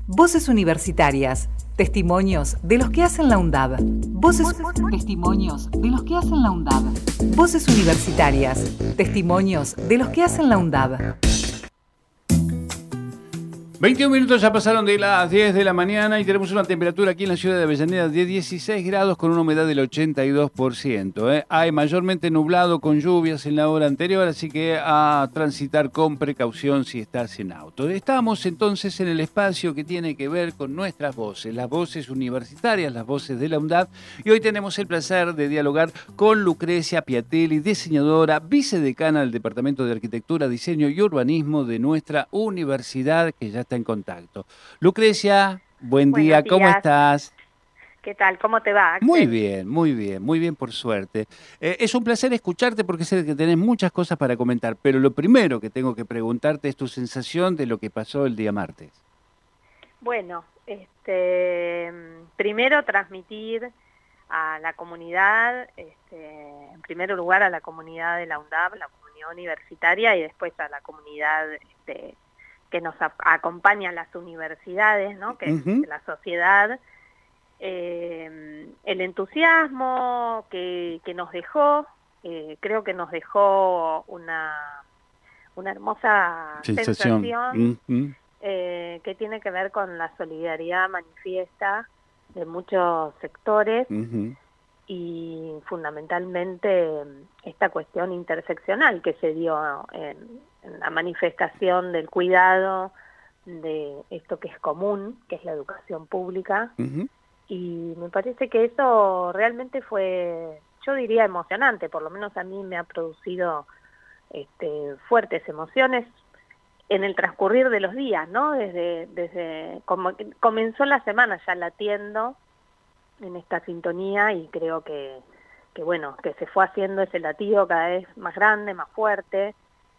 Voces universitarias. Testimonios de los que hacen la UNDAB. Testimonios de los que hacen la UNDAB. Voces universitarias. Testimonios de los que hacen la UNDAB. 21 minutos ya pasaron de las 10 de la mañana y tenemos una temperatura aquí en la ciudad de Avellaneda de 16 grados con una humedad del 82%. Hay mayormente nublado con lluvias en la hora anterior, así que a transitar con precaución si estás en auto. Estamos entonces en el espacio que tiene que ver con nuestras voces, las voces universitarias, las voces de la UNDAB, y hoy tenemos el placer de dialogar con Lucrecia Piatelli, diseñadora, vicedecana del Departamento de Arquitectura, Diseño y Urbanismo de nuestra universidad, que ya está en contacto. Lucrecia, buen día, Buenos días. ¿cómo estás? ¿Qué tal? ¿Cómo te va, Axel? Muy bien, por suerte. Es un placer escucharte porque sé que tenés muchas cosas para comentar, pero lo primero que tengo que preguntarte es tu sensación de lo que pasó el día martes. Bueno, primero transmitir a la comunidad, en primer lugar a la comunidad de la UNDAB, la comunidad universitaria, y después a la comunidad que nos acompaña a las universidades, ¿no? Que es la sociedad, el entusiasmo que nos dejó, creo que nos dejó una hermosa sensación que tiene que ver con la solidaridad manifiesta de muchos sectores y fundamentalmente esta cuestión interseccional que se dio en la manifestación del cuidado de esto que es común, que es la educación pública, y me parece que eso realmente fue, yo diría, emocionante. Por lo menos a mí me ha producido fuertes emociones en el transcurrir de los días, ¿no? Desde como comenzó la semana ya latiendo en esta sintonía, y creo que bueno, que se fue haciendo ese latido cada vez más grande, más fuerte,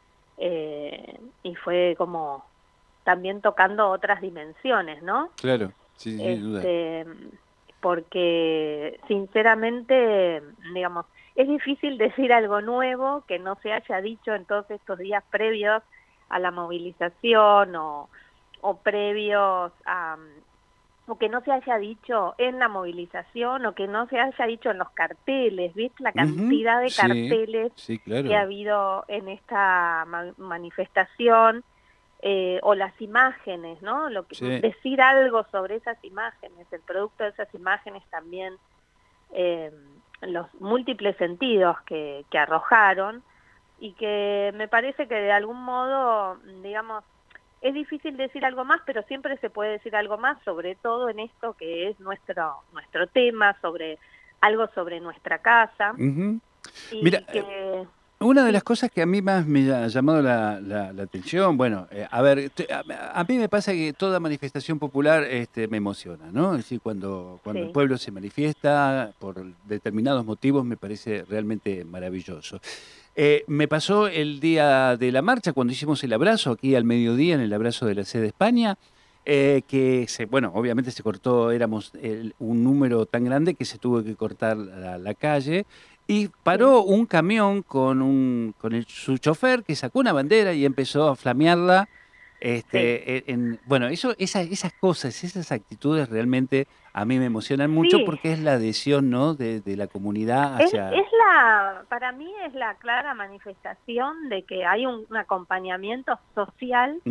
y fue como también tocando otras dimensiones, ¿no? Claro, sí, sin duda. Porque sinceramente, digamos, es difícil decir algo nuevo que no se haya dicho en todos estos días previos a la movilización o previos a, o que no se haya dicho en la movilización, o que no se haya dicho en los carteles. ¿Viste la cantidad de carteles claro, que ha habido en esta manifestación? O las imágenes, ¿no? Decir algo sobre esas imágenes, el producto de esas imágenes también, los múltiples sentidos que arrojaron, y que me parece que de algún modo, digamos, es difícil decir algo más, pero siempre se puede decir algo más, sobre todo en esto que es nuestro tema, sobre algo sobre nuestra casa. Y mira, que una de las cosas que a mí más me ha llamado la atención, bueno, a ver, a mí me pasa que toda manifestación popular me emociona, ¿no? Es decir, cuando el pueblo se manifiesta por determinados motivos me parece realmente maravilloso. Me pasó el día de la marcha, cuando hicimos el abrazo aquí al mediodía, en el abrazo de la sede de España, bueno, obviamente se cortó, éramos un número tan grande que se tuvo que cortar la calle, y paró un camión con su chofer, que sacó una bandera y empezó a flamearla. Bueno, esas cosas, esas actitudes realmente a mí me emocionan mucho, porque es la adhesión, ¿no?, de la comunidad hacia... Para mí es la clara manifestación de que hay un acompañamiento social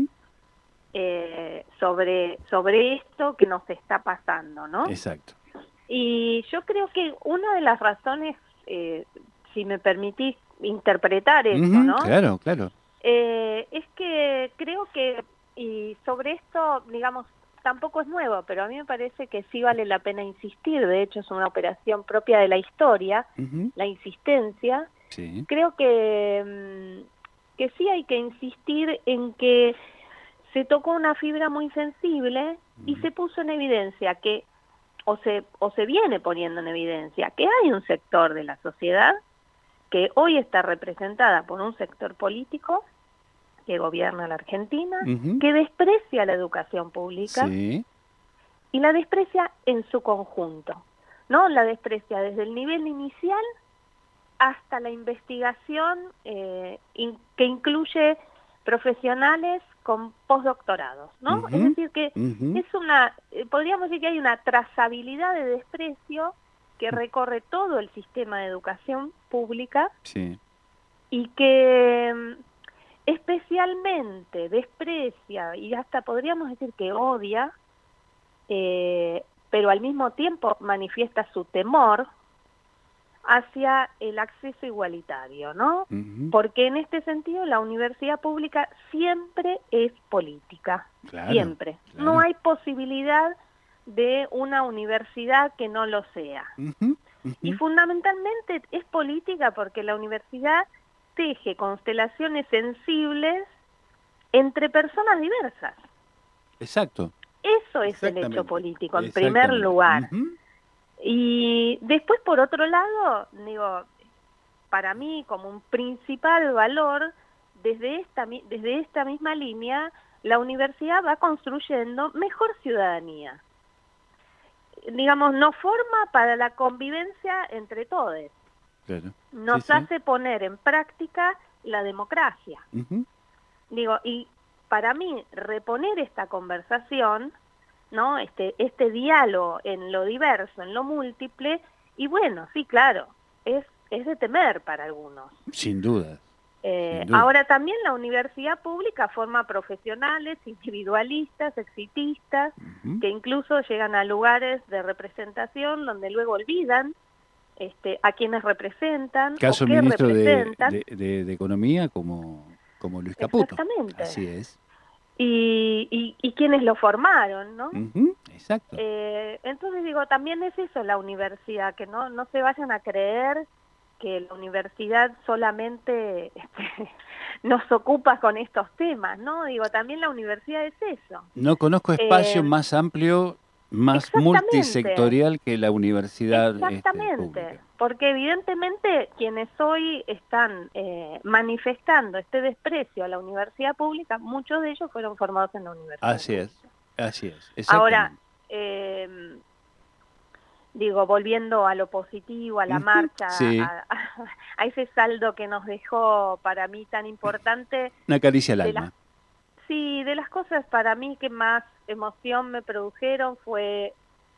sobre esto que nos está pasando, ¿no? Exacto. Y yo creo que una de las razones, si me permitís interpretar eso, ¿no? Claro, claro. Es que creo que, y sobre esto, digamos, tampoco es nuevo, pero a mí me parece que sí vale la pena insistir. De hecho, es una operación propia de la historia, la insistencia. Sí. Creo que sí hay que insistir en que se tocó una fibra muy sensible y se puso en evidencia que, o se viene poniendo en evidencia, que hay un sector de la sociedad que hoy está representada por un sector político que gobierna la Argentina, que desprecia la educación pública y la desprecia en su conjunto, ¿no? La desprecia desde el nivel inicial hasta la investigación que incluye profesionales con postdoctorados, ¿no? Es decir que es podríamos decir que hay una trazabilidad de desprecio que recorre todo el sistema de educación pública y que especialmente desprecia y hasta podríamos decir que odia, pero al mismo tiempo manifiesta su temor hacia el acceso igualitario, ¿no? Porque en este sentido la universidad pública siempre es política, siempre. No hay posibilidad de una universidad que no lo sea. Y fundamentalmente es política porque la universidad teje constelaciones sensibles entre personas diversas. Exacto. Eso es el hecho político, en primer lugar. Y después, por otro lado, digo, para mí como un principal valor, desde esta misma línea, la universidad va construyendo mejor ciudadanía. Digamos, nos forma para la convivencia entre todos. Nos hace poner en práctica la democracia. Digo, y para mí, reponer esta conversación, ¿no? Este diálogo en lo diverso, en lo múltiple, y bueno, sí, claro, es de temer para algunos. Sin duda. Ahora también la universidad pública forma profesionales, individualistas, exitistas, que incluso llegan a lugares de representación donde luego olvidan a quienes representan. Caso o qué ministro representan. de Economía como Luis Caputo. Exactamente. Así es. Y quienes lo formaron, ¿no? Exacto. Entonces digo, también es eso la universidad, que no se vayan a creer que la universidad solamente nos ocupa con estos temas, ¿no? Digo, también la universidad es eso. No conozco espacio más amplio, más multisectorial que la universidad pública. Porque evidentemente quienes hoy están manifestando este desprecio a la universidad pública, muchos de ellos fueron formados en la universidad pública. Así es. Ahora, digo, volviendo a lo positivo, a la marcha, a ese saldo que nos dejó para mí tan importante. Una caricia al alma. De las cosas para mí que más emoción me produjeron fue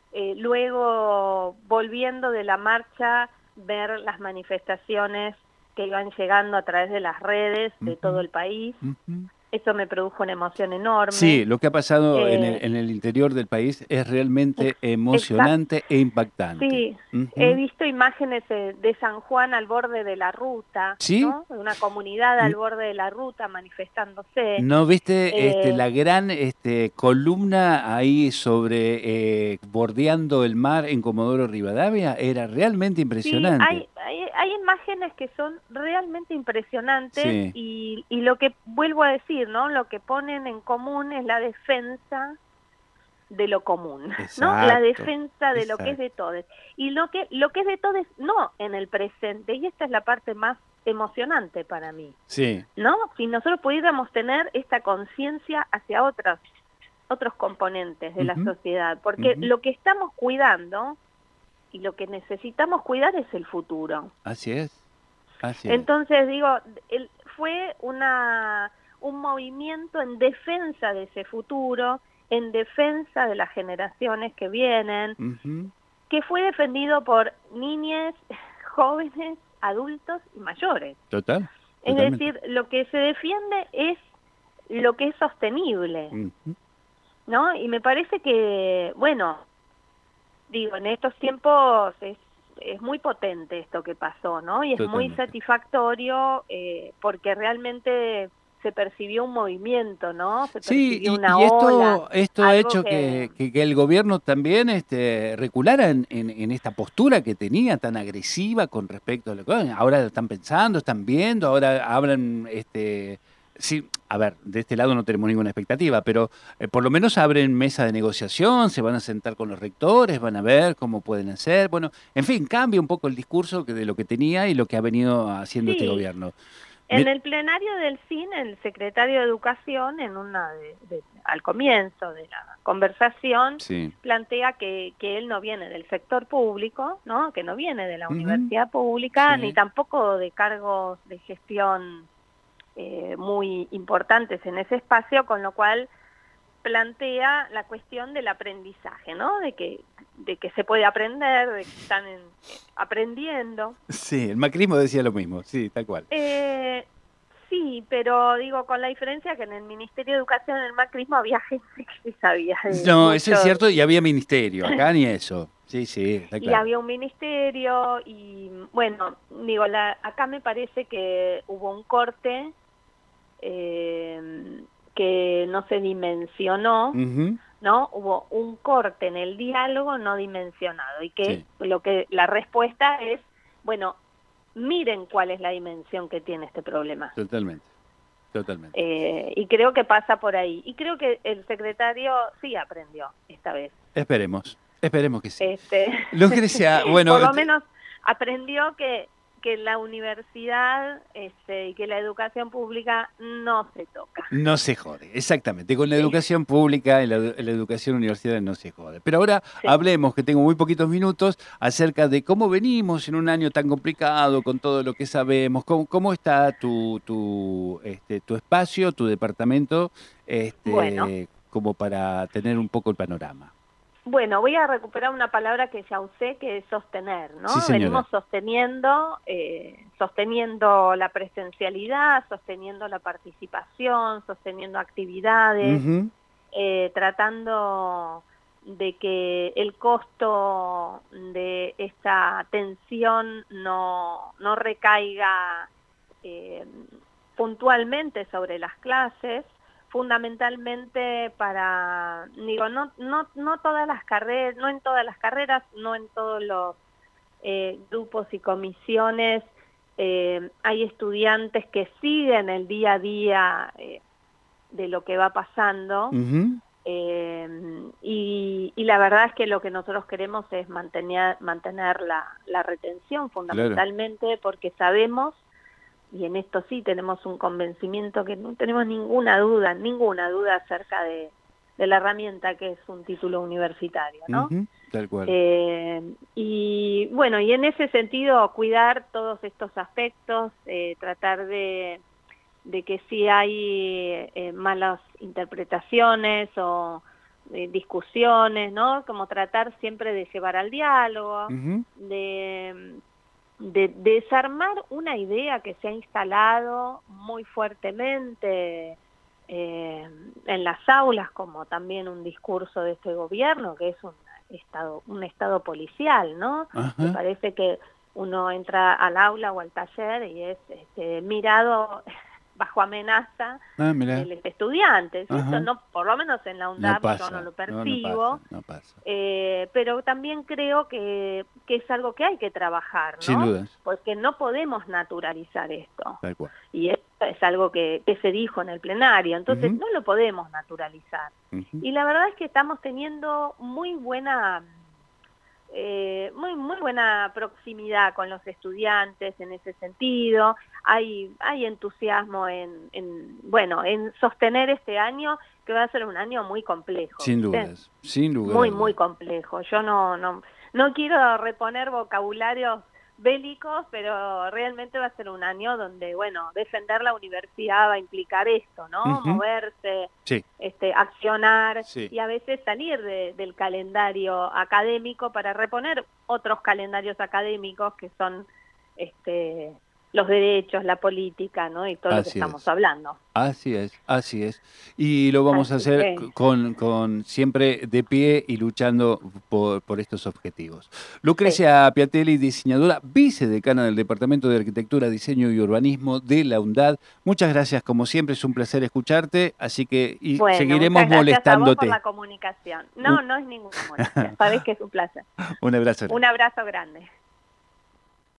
luego, volviendo de la marcha, ver las manifestaciones que iban llegando a través de las redes de todo el país. Eso me produjo una emoción enorme. Sí, lo que ha pasado en el interior del país es realmente emocionante e impactante. Sí, he visto imágenes de San Juan al borde de la ruta, ¿no? Una comunidad al borde de la ruta manifestándose. ¿No viste la gran columna ahí sobre bordeando el mar en Comodoro Rivadavia? Era realmente impresionante. Sí, hay imágenes que son realmente impresionantes y lo que vuelvo a decir, ¿no? Lo que ponen en común es la defensa de lo común, ¿no? La defensa de lo que es de todos. Y lo que es de todos no en el presente, y esta es la parte más emocionante para mí. ¿No? Si nosotros pudiéramos tener esta conciencia hacia otros componentes de la sociedad, porque lo que estamos cuidando y lo que necesitamos cuidar es el futuro. Así es. Entonces, digo, fue un movimiento en defensa de ese futuro, en defensa de las generaciones que vienen, que fue defendido por niñas, jóvenes, adultos y mayores. Totalmente. Es decir, lo que se defiende es lo que es sostenible, ¿no? Y me parece que, bueno, digo, en estos tiempos es muy potente esto que pasó, ¿no? Y es muy satisfactorio porque realmente se percibió un movimiento, ¿no? Se percibió una ola. Esto ha hecho que el gobierno también reculara en esta postura que tenía tan agresiva con respecto a lo que ahora están pensando, están viendo, ahora hablan, sí, a ver, de este lado no tenemos ninguna expectativa, pero por lo menos abren mesa de negociación, se van a sentar con los rectores, van a ver cómo pueden hacer, bueno, en fin, cambia un poco el discurso de lo que tenía y lo que ha venido haciendo este gobierno. En el plenario del CIN, el secretario de Educación, al comienzo de la conversación, plantea que él no viene del sector público, ¿no? Que no viene de la universidad pública, ni tampoco de cargos de gestión muy importantes en ese espacio, con lo cual plantea la cuestión del aprendizaje, ¿no? De que se puede aprender, de que están aprendiendo. Sí, el macrismo decía lo mismo, sí, tal cual. Sí, pero digo, con la diferencia que en el Ministerio de Educación, en el macrismo, había gente que sí sabía. No, eso es cierto, y había ministerio, acá ni eso. Sí, está claro. Y había un ministerio, y bueno, digo, acá me parece que hubo un corte que no se dimensionó, ¿no? Hubo un corte en el diálogo no dimensionado, y que la respuesta es, bueno, miren cuál es la dimensión que tiene este problema. Totalmente. Y creo que pasa por ahí. Y creo que el secretario sí aprendió esta vez. Esperemos que sí. Lucrecia, bueno, por lo menos aprendió que la universidad y que la educación pública no se toca. No se jode, exactamente. Con la educación pública y la educación universitaria no se jode. Pero ahora hablemos, que tengo muy poquitos minutos, acerca de cómo venimos en un año tan complicado, con todo lo que sabemos. ¿Cómo está tu espacio, tu departamento, como para tener un poco el panorama? Bueno, voy a recuperar una palabra que ya usé, que es sostener, ¿no? Sí, venimos sosteniendo la presencialidad, sosteniendo la participación, sosteniendo actividades, tratando de que el costo de esta atención no recaiga puntualmente sobre las clases, fundamentalmente para, digo, no todas las carreras, no en todas las carreras, no en todos los grupos y comisiones hay estudiantes que siguen el día a día de lo que va pasando, y la verdad es que lo que nosotros queremos es mantener la retención, fundamentalmente, porque sabemos, y en esto sí tenemos un convencimiento, que no tenemos ninguna duda acerca de la herramienta que es un título universitario, ¿no? Tal cual. Y bueno, y en ese sentido cuidar todos estos aspectos, tratar de que si hay malas interpretaciones o discusiones, ¿no? Como tratar siempre de llevar al diálogo, de desarmar una idea que se ha instalado muy fuertemente en las aulas, como también un discurso de este gobierno, que es un estado policial, ¿no? Me parece que uno entra al aula o al taller y es mirado bajo amenaza del estudiante. Esto no, por lo menos en la UNDAP yo no lo percibo, no pasa. Pero también creo que es algo que hay que trabajar, ¿no? Sin dudas. Porque no podemos naturalizar esto. Tal cual. Y esto es algo que se dijo en el plenario, entonces no lo podemos naturalizar. Y la verdad es que estamos teniendo muy buena proximidad con los estudiantes en ese sentido. Hay entusiasmo en sostener este año, que va a ser un año muy complejo. Sin dudas. Muy complejo. Yo no quiero reponer vocabularios bélicos, pero realmente va a ser un año donde, defender la universidad va a implicar esto, ¿no? Moverse, accionar, y a veces salir del calendario académico para reponer otros calendarios académicos que son los derechos, la política, ¿no? Y todo lo que estamos hablando. Así es. Y lo vamos a hacer con siempre de pie y luchando por estos objetivos. Lucrecia Piatelli, diseñadora, vicedecana del Departamento de Arquitectura, Diseño y Urbanismo de la UNDAD. Muchas gracias, como siempre, es un placer escucharte, así que seguiremos molestándote. Gracias a vos por la comunicación. No es ninguna molestia, sabés que es un placer. Un abrazo. Un abrazo grande.